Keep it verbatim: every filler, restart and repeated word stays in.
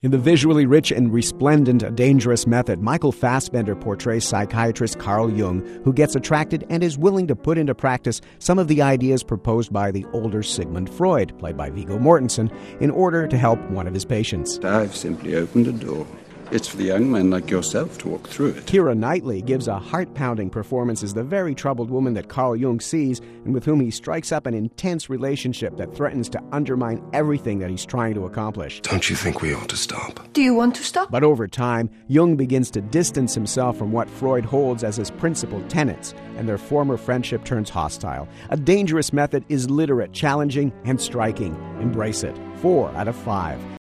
In the visually rich and resplendent A Dangerous Method, Michael Fassbender portrays psychiatrist Carl Jung, who gets attracted and is willing to put into practice some of the ideas proposed by the older Sigmund Freud, played by Viggo Mortensen, in order to help one of his patients. I've simply opened a door. It's for the young men like yourself to walk through it. Keira Knightley gives a heart-pounding performance as the very troubled woman that Carl Jung sees and with whom he strikes up an intense relationship that threatens to undermine everything that he's trying to accomplish. Don't you think we ought to stop? Do you want to stop? But over time, Jung begins to distance himself from what Freud holds as his principal tenets, and their former friendship turns hostile. A Dangerous Method is literate, challenging, and striking. Embrace it. Four out of five.